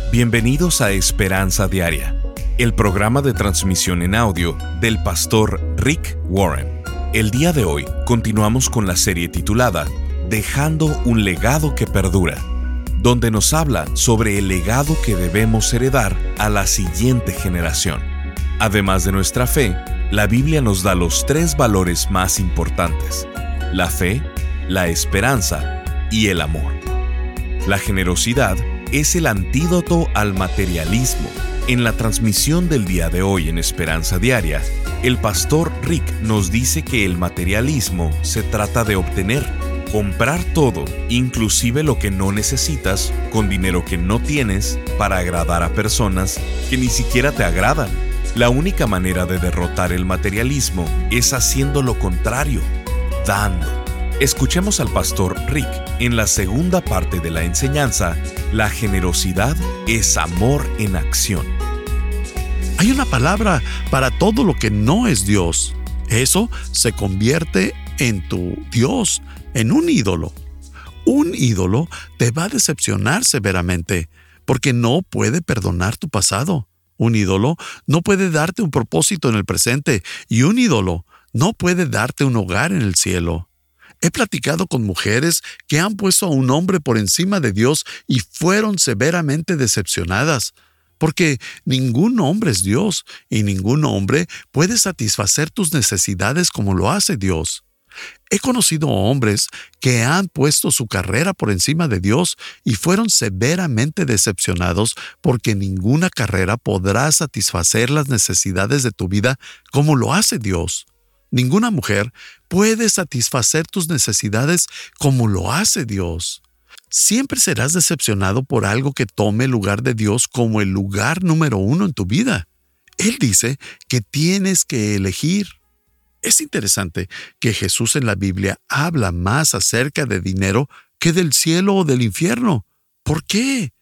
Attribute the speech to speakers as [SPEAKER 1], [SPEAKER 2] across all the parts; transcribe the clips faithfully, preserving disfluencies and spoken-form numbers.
[SPEAKER 1] Bienvenidos a Esperanza Diaria, el programa de transmisión en audio del pastor Rick Warren. El día de hoy continuamos con la serie titulada Dejando un legado que perdura, donde nos habla sobre el legado que debemos heredar a la siguiente generación. Además de nuestra fe, la Biblia nos da los tres valores más importantes: la fe, la esperanza y el amor. La generosidad es el antídoto al materialismo. En la transmisión del día de hoy en Esperanza Diaria, el pastor Rick nos dice que el materialismo se trata de obtener, comprar todo, inclusive lo que no necesitas, con dinero que no tienes, para agradar a personas que ni siquiera te agradan. La única manera de derrotar el materialismo es haciendo lo contrario, dando. Escuchemos al pastor Rick en la segunda parte de la enseñanza: la generosidad es amor en acción.
[SPEAKER 2] Hay una palabra para todo lo que no es Dios. Eso se convierte en tu Dios, en un ídolo. Un ídolo te va a decepcionar severamente porque no puede perdonar tu pasado. Un ídolo no puede darte un propósito en el presente y un ídolo no puede darte un hogar en el cielo. He platicado con mujeres que han puesto a un hombre por encima de Dios y fueron severamente decepcionadas, porque ningún hombre es Dios y ningún hombre puede satisfacer tus necesidades como lo hace Dios. He conocido hombres que han puesto su carrera por encima de Dios y fueron severamente decepcionados porque ninguna carrera podrá satisfacer las necesidades de tu vida como lo hace Dios. Ninguna mujer puede satisfacer tus necesidades como lo hace Dios. Siempre serás decepcionado por algo que tome el lugar de Dios como el lugar número uno en tu vida. Él dice que tienes que elegir. Es interesante que Jesús en la Biblia habla más acerca de dinero que del cielo o del infierno. ¿Por qué?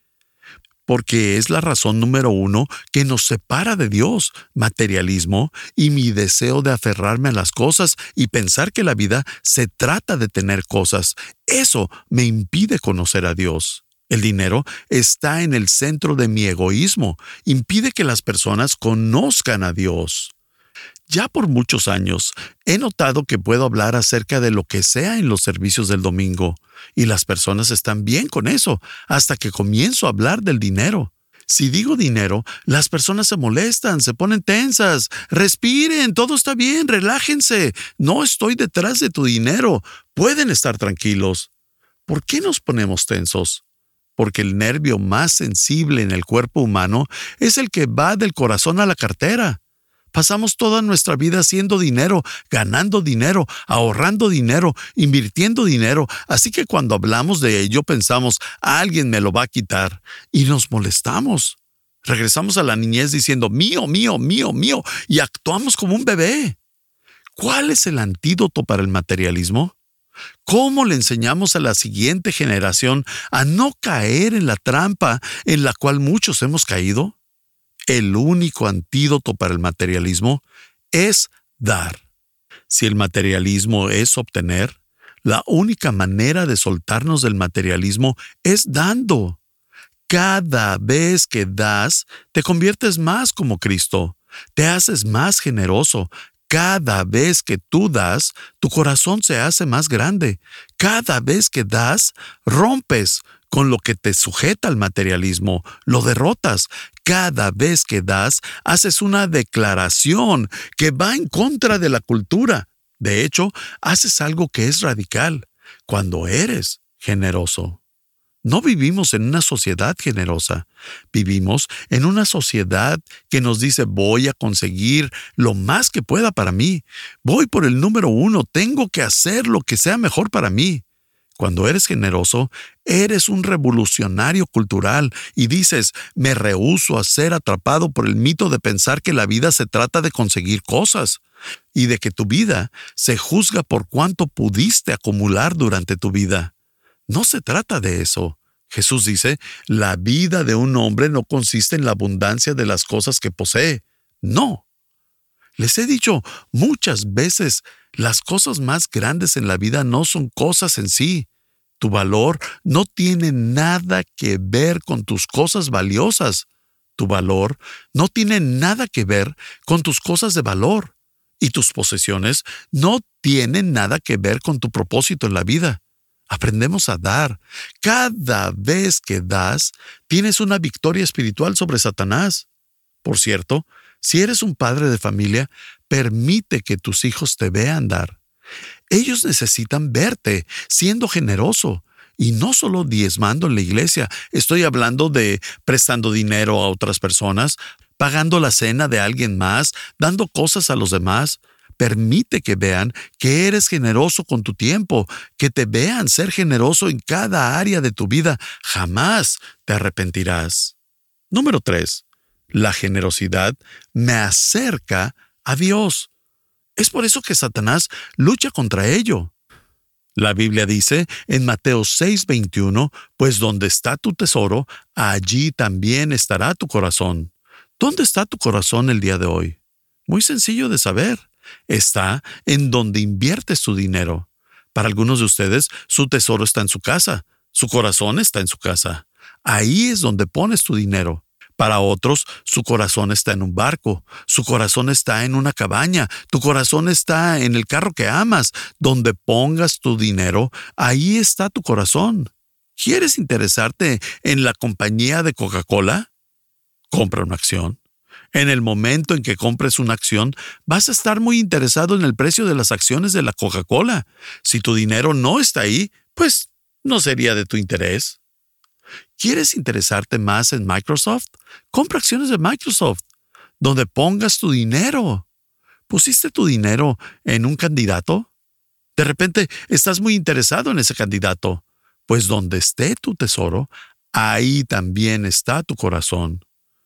[SPEAKER 2] Porque es la razón número uno que nos separa de Dios: materialismo y mi deseo de aferrarme a las cosas y pensar que la vida se trata de tener cosas. Eso me impide conocer a Dios. El dinero está en el centro de mi egoísmo, impide que las personas conozcan a Dios. Ya por muchos años he notado que puedo hablar acerca de lo que sea en los servicios del domingo, y las personas están bien con eso hasta que comienzo a hablar del dinero. Si digo dinero, las personas se molestan, se ponen tensas. Respiren, todo está bien, relájense. No estoy detrás de tu dinero. Pueden estar tranquilos. ¿Por qué nos ponemos tensos? Porque el nervio más sensible en el cuerpo humano es el que va del corazón a la cartera. Pasamos toda nuestra vida haciendo dinero, ganando dinero, ahorrando dinero, invirtiendo dinero, así que cuando hablamos de ello pensamos, alguien me lo va a quitar, y nos molestamos. Regresamos a la niñez diciendo, mío, mío, mío, mío, y actuamos como un bebé. ¿Cuál es el antídoto para el materialismo? ¿Cómo le enseñamos a la siguiente generación a no caer en la trampa en la cual muchos hemos caído? El único antídoto para el materialismo es dar. Si el materialismo es obtener, la única manera de soltarnos del materialismo es dando. Cada vez que das, te conviertes más como Cristo. Te haces más generoso. Cada vez que tú das, tu corazón se hace más grande. Cada vez que das, rompes con lo que te sujeta al materialismo, lo derrotas. Cada vez que das, haces una declaración que va en contra de la cultura. De hecho, haces algo que es radical cuando eres generoso. No vivimos en una sociedad generosa. Vivimos en una sociedad que nos dice, voy a conseguir lo más que pueda para mí. Voy por el número uno, tengo que hacer lo que sea mejor para mí. Cuando eres generoso, eres un revolucionario cultural y dices, me rehúso a ser atrapado por el mito de pensar que la vida se trata de conseguir cosas y de que tu vida se juzga por cuánto pudiste acumular durante tu vida. No se trata de eso. Jesús dice, la vida de un hombre no consiste en la abundancia de las cosas que posee. No. Les he dicho muchas veces, las cosas más grandes en la vida no son cosas en sí. Tu valor no tiene nada que ver con tus cosas valiosas. Tu valor no tiene nada que ver con tus cosas de valor. Y tus posesiones no tienen nada que ver con tu propósito en la vida. Aprendemos a dar. Cada vez que das, tienes una victoria espiritual sobre Satanás. Por cierto, si eres un padre de familia, permite que tus hijos te vean dar. Ellos necesitan verte siendo generoso. Y no solo diezmando en la iglesia, estoy hablando de prestando dinero a otras personas, pagando la cena de alguien más, dando cosas a los demás. Permite que vean que eres generoso con tu tiempo, que te vean ser generoso en cada área de tu vida. Jamás te arrepentirás. Número tres. La generosidad me acerca a Dios. Es por eso que Satanás lucha contra ello. La Biblia dice en Mateo seis veintiuno, pues donde está tu tesoro, allí también estará tu corazón. ¿Dónde está tu corazón el día de hoy? Muy sencillo de saber. Está en donde inviertes tu dinero. Para algunos de ustedes, su tesoro está en su casa. Su corazón está en su casa. Ahí es donde pones tu dinero. Para otros, su corazón está en un barco, su corazón está en una cabaña, tu corazón está en el carro que amas. Donde pongas tu dinero, ahí está tu corazón. ¿Quieres interesarte en la compañía de Coca-Cola? Compra una acción. En el momento en que compres una acción, vas a estar muy interesado en el precio de las acciones de la Coca-Cola. Si tu dinero no está ahí, pues no sería de tu interés. ¿Quieres interesarte más en Microsoft? Compra acciones de Microsoft, donde pongas tu dinero. ¿Pusiste tu dinero en un candidato? De repente estás muy interesado en ese candidato. Pues donde esté tu tesoro, ahí también está tu corazón.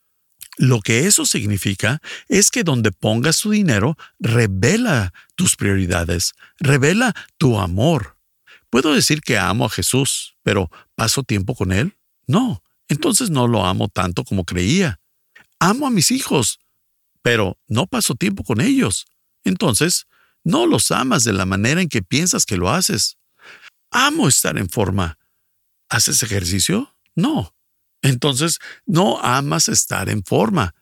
[SPEAKER 2] Lo que eso significa es que donde pongas tu dinero, revela tus prioridades, revela tu amor. ¿Puedo decir que amo a Jesús, pero paso tiempo con Él? No, entonces no lo amo tanto como creía. Amo a mis hijos, pero no paso tiempo con ellos. Entonces, no los amas de la manera en que piensas que lo haces. Amo estar en forma. ¿Haces ejercicio? No. Entonces, no amas estar en forma.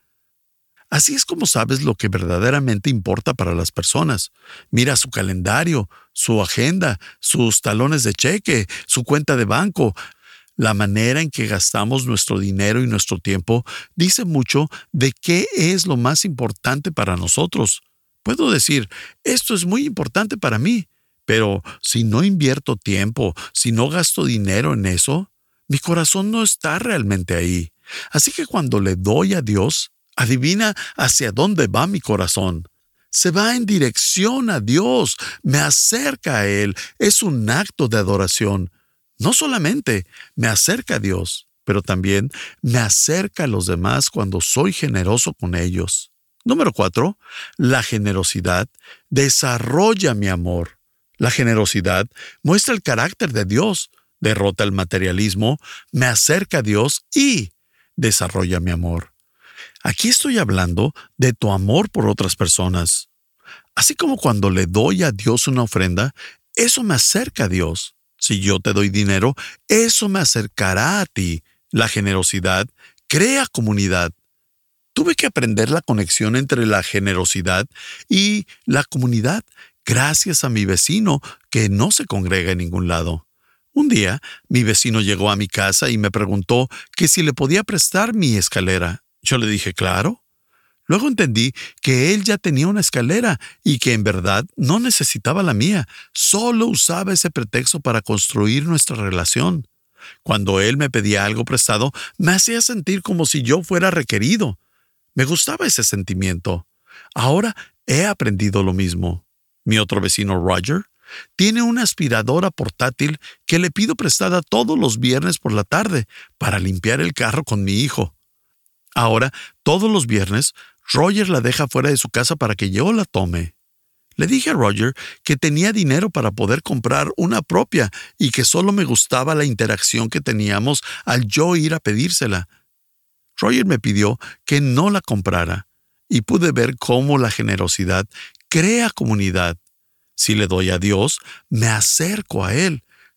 [SPEAKER 2] Así es como sabes lo que verdaderamente importa para las personas. Mira su calendario, su agenda, sus talones de cheque, su cuenta de banco. La manera en que gastamos nuestro dinero y nuestro tiempo dice mucho de qué es lo más importante para nosotros. Puedo decir, esto es muy importante para mí, pero si no invierto tiempo, si no gasto dinero en eso, mi corazón no está realmente ahí. Así que cuando le doy a Dios, adivina hacia dónde va mi corazón. Se va en dirección a Dios, me acerca a Él. Es un acto de adoración. No solamente me acerca a Dios, pero también me acerca a los demás cuando soy generoso con ellos. Número cuatro, la generosidad desarrolla mi amor. La generosidad muestra el carácter de Dios, derrota el materialismo, me acerca a Dios y desarrolla mi amor. Aquí estoy hablando de tu amor por otras personas. Así como cuando le doy a Dios una ofrenda, eso me acerca a Dios. Si yo te doy dinero, eso me acercará a ti. La generosidad crea comunidad. Tuve que aprender la conexión entre la generosidad y la comunidad gracias a mi vecino que no se congrega en ningún lado. Un día, mi vecino llegó a mi casa y me preguntó que si le podía prestar mi escalera. Yo le dije, claro. Luego entendí que él ya tenía una escalera y que en verdad no necesitaba la mía. Solo usaba ese pretexto para construir nuestra relación. Cuando él me pedía algo prestado, me hacía sentir como si yo fuera requerido. Me gustaba ese sentimiento. Ahora he aprendido lo mismo. Mi otro vecino, Roger, tiene una aspiradora portátil que le pido prestada todos los viernes por la tarde para limpiar el carro con mi hijo. Ahora, todos los viernes, Roger la deja fuera de su casa para que yo la tome. Le dije a Roger que tenía dinero para poder comprar una propia y que solo me gustaba la interacción que teníamos al yo ir a pedírsela. Roger me pidió que no la comprara y pude ver cómo la generosidad crea comunidad. Si le doy a Dios, me acerco a Él.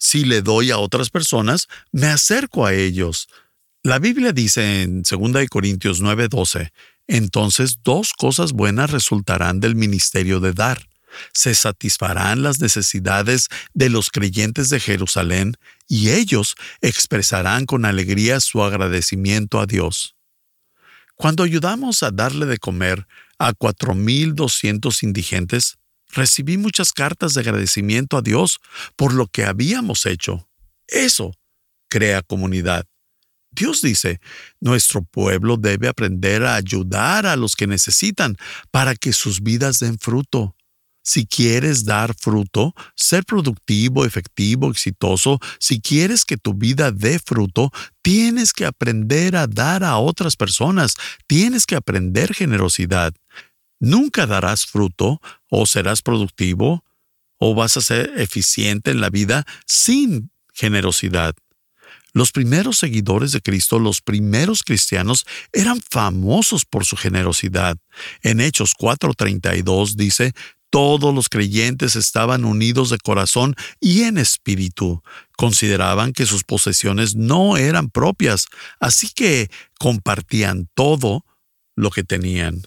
[SPEAKER 2] Si le doy a otras personas, me acerco a ellos. La Biblia dice en segunda de Corintios nueve doce, entonces dos cosas buenas resultarán del ministerio de dar. Se satisfarán las necesidades de los creyentes de Jerusalén y ellos expresarán con alegría su agradecimiento a Dios. Cuando ayudamos a darle de comer a cuatro mil doscientos indigentes, recibí muchas cartas de agradecimiento a Dios por lo que habíamos hecho. Eso crea comunidad. Dios dice, nuestro pueblo debe aprender a ayudar a los que necesitan para que sus vidas den fruto. Si quieres dar fruto, ser productivo, efectivo, exitoso, si quieres que tu vida dé fruto, tienes que aprender a dar a otras personas, tienes que aprender generosidad. Nunca darás fruto, o serás productivo, o vas a ser eficiente en la vida sin generosidad. Los primeros seguidores de Cristo, los primeros cristianos, eran famosos por su generosidad. En Hechos cuatro treinta y dos dice, todos los creyentes estaban unidos de corazón y en espíritu. Consideraban que sus posesiones no eran propias, así que compartían todo lo que tenían.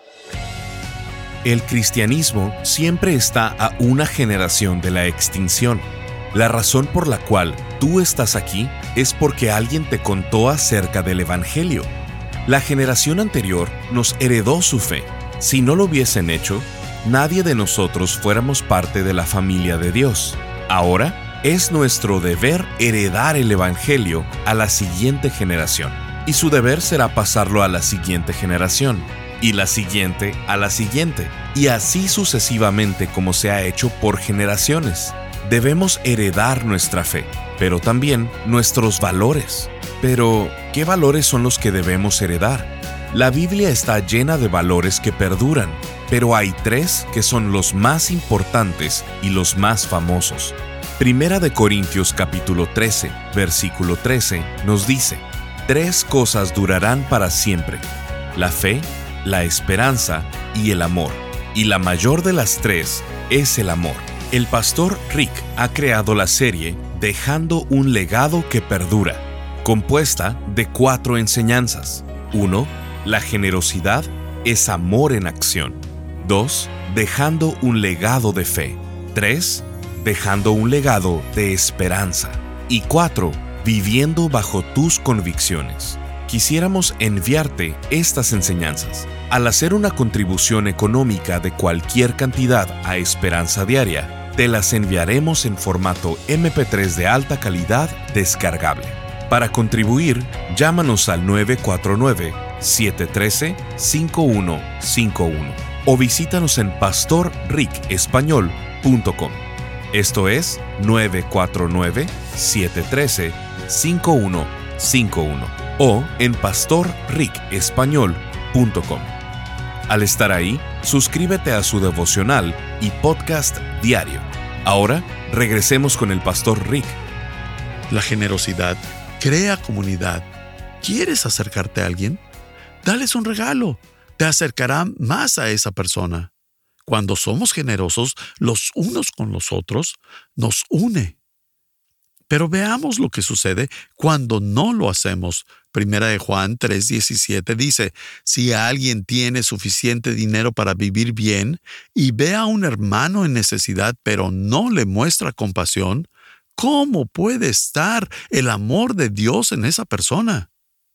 [SPEAKER 1] El cristianismo siempre está a una generación de la extinción. La razón por la cual tú estás aquí es porque alguien te contó acerca del Evangelio. La generación anterior nos heredó su fe. Si no lo hubiesen hecho, nadie de nosotros fuéramos parte de la familia de Dios. Ahora es nuestro deber heredar el Evangelio a la siguiente generación. Y su deber será pasarlo a la siguiente generación. Y la siguiente a la siguiente. Y así sucesivamente como se ha hecho por generaciones. Debemos heredar nuestra fe, pero también nuestros valores. Pero, ¿qué valores son los que debemos heredar? La Biblia está llena de valores que perduran, pero hay tres que son los más importantes y los más famosos. Primera de Corintios capítulo trece, versículo trece, nos dice, tres cosas durarán para siempre, la fe, la esperanza y el amor. Y la mayor de las tres es el amor. El pastor Rick ha creado la serie Dejando un legado que perdura, compuesta de cuatro enseñanzas. uno. La generosidad es amor en acción. dos. Dejando un legado de fe. tres. Dejando un legado de esperanza. Y cuatro. Viviendo bajo tus convicciones. Quisiéramos enviarte estas enseñanzas. Al hacer una contribución económica de cualquier cantidad a Esperanza Diaria, te las enviaremos en formato eme pe tres de alta calidad descargable. Para contribuir, llámanos al nueve cuatro nueve, siete uno tres, cinco uno cinco uno o visítanos en pastor rick español punto com. Esto es nueve cuatro nueve, siete uno tres, cinco uno cinco uno o en pastor rick español punto com. Al estar ahí, suscríbete a su devocional y podcast diario. Ahora, regresemos con el pastor Rick.
[SPEAKER 2] La generosidad crea comunidad. ¿Quieres acercarte a alguien? Dales un regalo. Te acercará más a esa persona. Cuando somos generosos los unos con los otros, nos une. Pero veamos lo que sucede cuando no lo hacemos. Primera de Juan tres diecisiete dice, si alguien tiene suficiente dinero para vivir bien y ve a un hermano en necesidad pero no le muestra compasión, ¿cómo puede estar el amor de Dios en esa persona?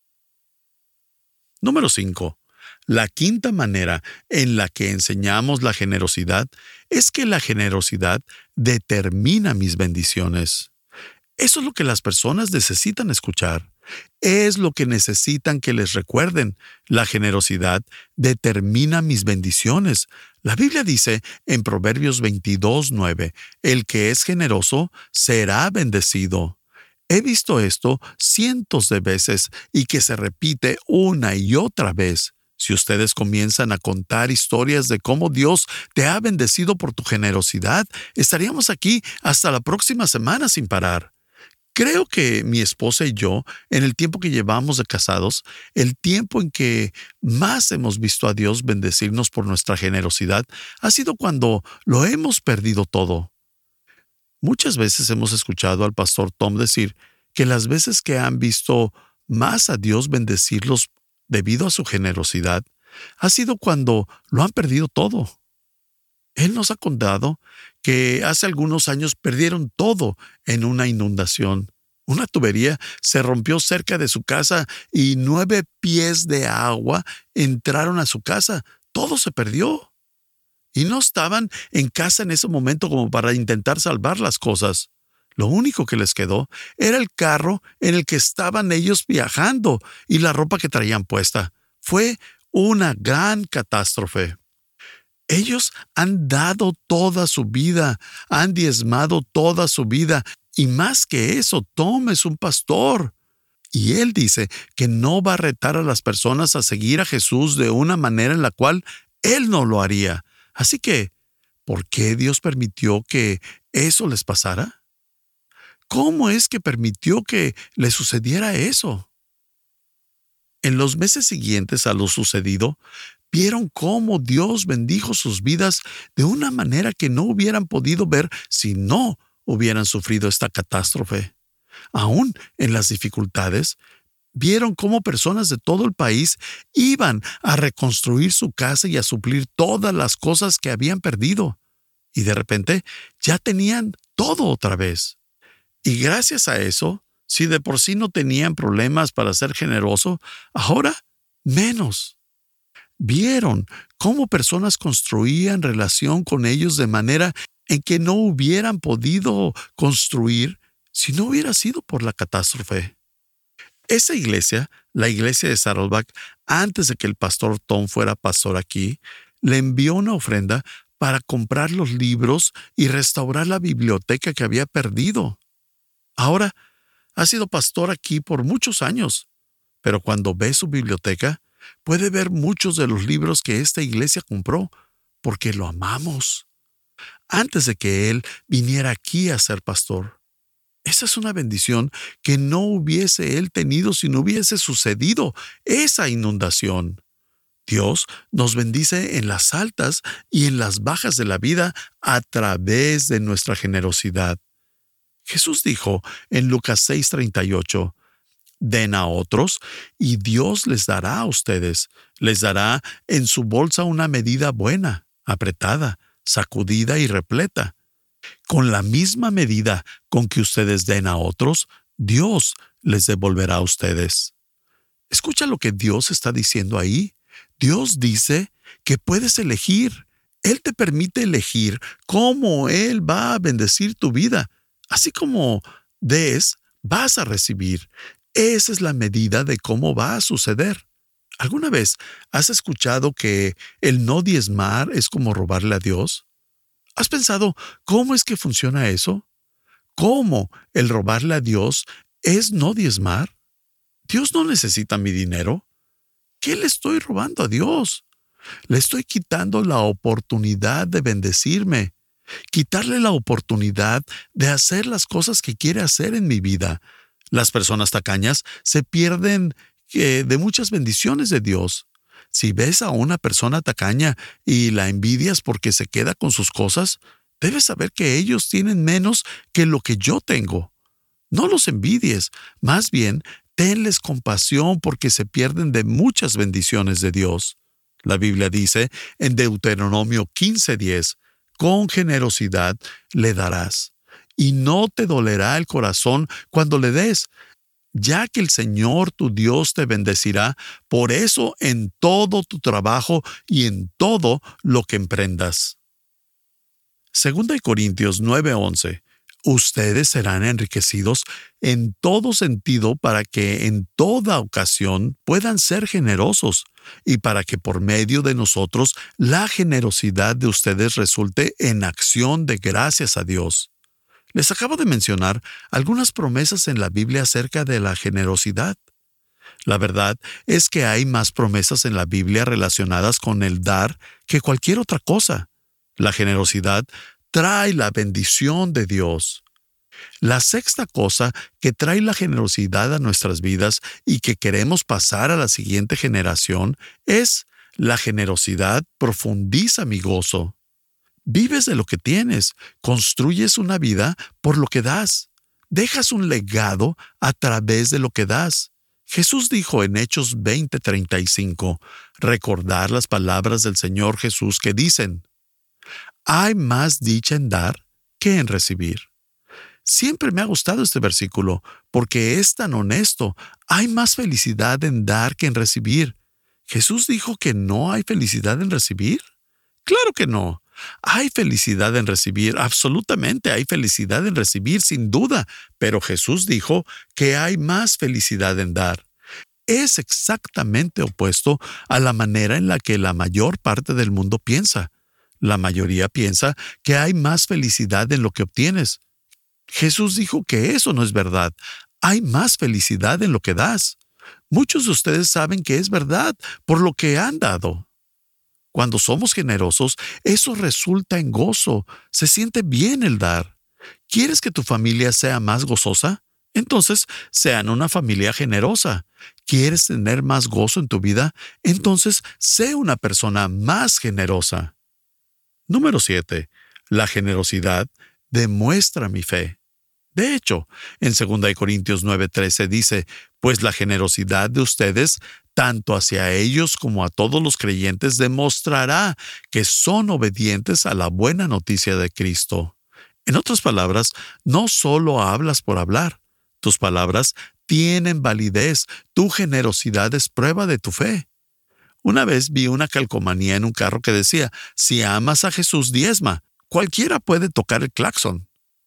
[SPEAKER 2] Número cinco. La quinta manera en la que enseñamos la generosidad es que la generosidad determina mis bendiciones. Eso es lo que las personas necesitan escuchar. Es lo que necesitan que les recuerden. La generosidad determina mis bendiciones. La Biblia dice en Proverbios veintidós nueve, el que es generoso será bendecido. He visto esto cientos de veces y que se repite una y otra vez. Si ustedes comienzan a contar historias de cómo Dios te ha bendecido por tu generosidad, estaríamos aquí hasta la próxima semana sin parar. Creo que mi esposa y yo, en el tiempo que llevamos de casados, el tiempo en que más hemos visto a Dios bendecirnos por nuestra generosidad, ha sido cuando lo hemos perdido todo. Muchas veces hemos escuchado al pastor Tom decir que las veces que han visto más a Dios bendecirlos debido a su generosidad, ha sido cuando lo han perdido todo. Él nos ha contado que hace algunos años perdieron todo en una inundación. Una tubería se rompió cerca de su casa y nueve pies de agua entraron a su casa. Todo se perdió. Y no estaban en casa en ese momento como para intentar salvar las cosas. Lo único que les quedó era el carro en el que estaban ellos viajando y la ropa que traían puesta. Fue una gran catástrofe. Ellos han dado toda su vida, han diezmado toda su vida, y más que eso, Tom es un pastor. Y él dice que no va a retar a las personas a seguir a Jesús de una manera en la cual él no lo haría. Así que, ¿por qué Dios permitió que eso les pasara? ¿Cómo es que permitió que les sucediera eso? En los meses siguientes a lo sucedido, vieron cómo Dios bendijo sus vidas de una manera que no hubieran podido ver si no hubieran sufrido esta catástrofe. Aún en las dificultades, vieron cómo personas de todo el país iban a reconstruir su casa y a suplir todas las cosas que habían perdido. Y de repente ya tenían todo otra vez. Y gracias a eso, si de por sí no tenían problemas para ser generoso, ahora menos. Vieron cómo personas construían relación con ellos de manera en que no hubieran podido construir si no hubiera sido por la catástrofe. Esa iglesia, la iglesia de Saddleback, antes de que el pastor Tom fuera pastor aquí, le envió una ofrenda para comprar los libros y restaurar la biblioteca que había perdido. Ahora, ha sido pastor aquí por muchos años, pero cuando ve su biblioteca, puede ver muchos de los libros que esta iglesia compró, porque lo amamos. Antes de que él viniera aquí a ser pastor. Esa es una bendición que no hubiese él tenido si no hubiese sucedido esa inundación. Dios nos bendice en las altas y en las bajas de la vida a través de nuestra generosidad. Jesús dijo en Lucas seis treinta y ocho, den a otros y Dios les dará a ustedes. Les dará en su bolsa una medida buena, apretada, sacudida y repleta. Con la misma medida con que ustedes den a otros, Dios les devolverá a ustedes. Escucha lo que Dios está diciendo ahí. Dios dice que puedes elegir. Él te permite elegir cómo Él va a bendecir tu vida. Así como des, vas a recibir. Esa es la medida de cómo va a suceder. ¿Alguna vez has escuchado que el no diezmar es como robarle a Dios? ¿Has pensado cómo es que funciona eso? ¿Cómo el robarle a Dios es no diezmar? ¿Dios no necesita mi dinero? ¿Qué le estoy robando a Dios? Le estoy quitando la oportunidad de bendecirme, quitarle la oportunidad de hacer las cosas que quiere hacer en mi vida. Las personas tacañas se pierden eh, de muchas bendiciones de Dios. Si ves a una persona tacaña y la envidias porque se queda con sus cosas, debes saber que ellos tienen menos que lo que yo tengo. No los envidies, más bien, tenles compasión porque se pierden de muchas bendiciones de Dios. La Biblia dice en Deuteronomio quince diez, con generosidad le darás, y no te dolerá el corazón cuando le des, ya que el Señor tu Dios te bendecirá, por eso en todo tu trabajo y en todo lo que emprendas. Segunda de Corintios nueve once. Ustedes serán enriquecidos en todo sentido para que en toda ocasión puedan ser generosos y para que por medio de nosotros la generosidad de ustedes resulte en acción de gracias a Dios. Les acabo de mencionar algunas promesas en la Biblia acerca de la generosidad. La verdad es que hay más promesas en la Biblia relacionadas con el dar que cualquier otra cosa. La generosidad trae la bendición de Dios. La sexta cosa que trae la generosidad a nuestras vidas y que queremos pasar a la siguiente generación es la generosidad profundiza mi gozo. Vives de lo que tienes, construyes una vida por lo que das. Dejas un legado a través de lo que das. Jesús dijo en Hechos veinte treinta y cinco, recordar las palabras del Señor Jesús que dicen, hay más dicha en dar que en recibir. Siempre me ha gustado este versículo porque es tan honesto. Hay más felicidad en dar que en recibir. ¿Jesús dijo que no hay felicidad en recibir? Claro que no. Hay felicidad en recibir, absolutamente hay felicidad en recibir, sin duda, pero Jesús dijo que hay más felicidad en dar. Es exactamente opuesto a la manera en la que la mayor parte del mundo piensa. La mayoría piensa que hay más felicidad en lo que obtienes. Jesús dijo que eso no es verdad. Hay más felicidad en lo que das. Muchos de ustedes saben que es verdad por lo que han dado. Cuando somos generosos, eso resulta en gozo. Se siente bien el dar. ¿Quieres que tu familia sea más gozosa? Entonces, sean una familia generosa. ¿Quieres tener más gozo en tu vida? Entonces, sé una persona más generosa. Número siete. La generosidad demuestra mi fe. De hecho, en segunda de Corintios nueve trece dice, pues la generosidad de ustedes, tanto hacia ellos como a todos los creyentes, demostrará que son obedientes a la buena noticia de Cristo. En otras palabras, no solo hablas por hablar. Tus palabras tienen validez. Tu generosidad es prueba de tu fe. Una vez vi una calcomanía en un carro que decía, si amas a Jesús, diezma. Cualquiera puede tocar el claxon.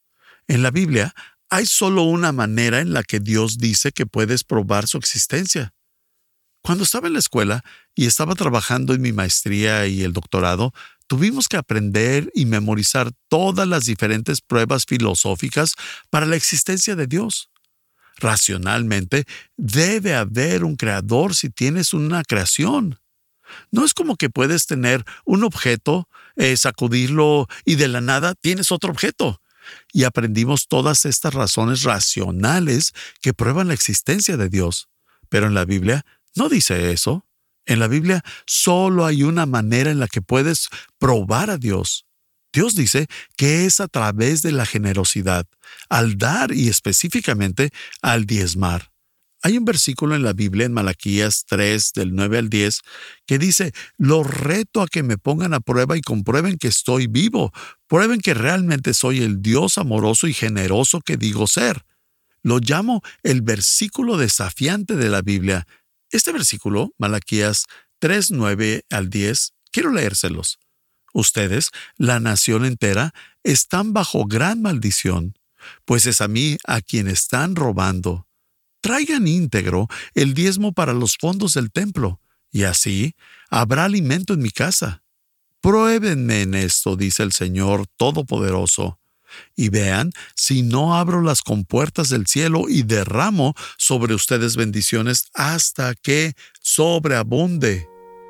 [SPEAKER 2] En la Biblia, hay solo una manera en la que Dios dice que puedes probar su existencia. Cuando estaba en la escuela y estaba trabajando en mi maestría y el doctorado, tuvimos que aprender y memorizar todas las diferentes pruebas filosóficas para la existencia de Dios. Racionalmente, debe haber un creador si tienes una creación. No es como que puedes tener un objeto, eh, sacudirlo y de la nada tienes otro objeto. Y aprendimos todas estas razones racionales que prueban la existencia de Dios. Pero en la Biblia no dice eso. En la Biblia solo hay una manera en la que puedes probar a Dios. Dios dice que es a través de la generosidad, al dar y específicamente al diezmar. Hay un versículo en la Biblia, en Malaquías tres, del nueve al diez, que dice, los reto a que me pongan a prueba y comprueben que estoy vivo. Prueben que realmente soy el Dios amoroso y generoso que digo ser. Lo llamo el versículo desafiante de la Biblia. Este versículo, Malaquías tres, nueve al diez, quiero leérselos. Ustedes, la nación entera, están bajo gran maldición, pues es a mí a quien están robando. Traigan íntegro el diezmo para los fondos del templo, y así habrá alimento en mi casa. Pruébenme en esto, dice el Señor Todopoderoso, y vean si no abro las compuertas del cielo y derramo sobre ustedes bendiciones hasta que sobreabunde.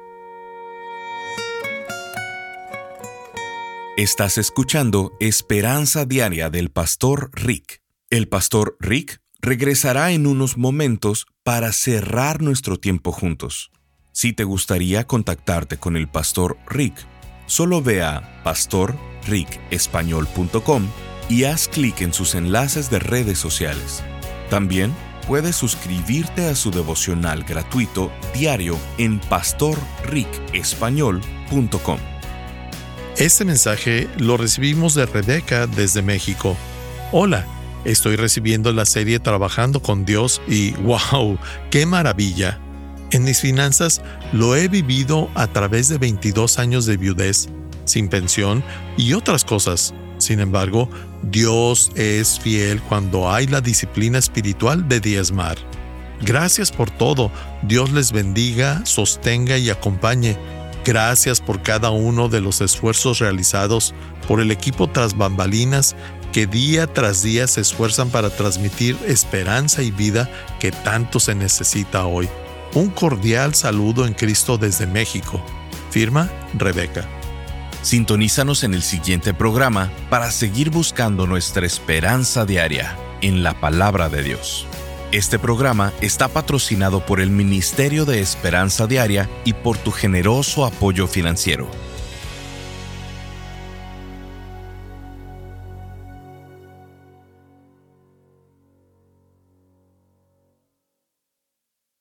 [SPEAKER 1] Estás escuchando Esperanza Diaria del Pastor Rick. El Pastor Rick regresará en unos momentos para cerrar nuestro tiempo juntos. Si te gustaría contactarte con el Pastor Rick, solo ve a pastor rick español punto com y haz clic en sus enlaces de redes sociales. También puedes suscribirte a su devocional gratuito diario en pastor rick español punto com.
[SPEAKER 2] Este mensaje lo recibimos de Rebeca desde México. Hola. Estoy recibiendo la serie Trabajando con Dios y ¡wow! ¡Qué maravilla! En mis finanzas lo he vivido a través de veintidós años de viudez, sin pensión y otras cosas. Sin embargo, Dios es fiel cuando hay la disciplina espiritual de diezmar. Gracias por todo. Dios les bendiga, sostenga y acompañe. Gracias por cada uno de los esfuerzos realizados por el equipo tras bambalinas que día tras día se esfuerzan para transmitir esperanza y vida que tanto se necesita hoy. Un cordial saludo en Cristo desde México. Firma Rebeca.
[SPEAKER 1] Sintonízanos en el siguiente programa para seguir buscando nuestra esperanza diaria en la Palabra de Dios. Este programa está patrocinado por el Ministerio de Esperanza Diaria y por tu generoso apoyo financiero.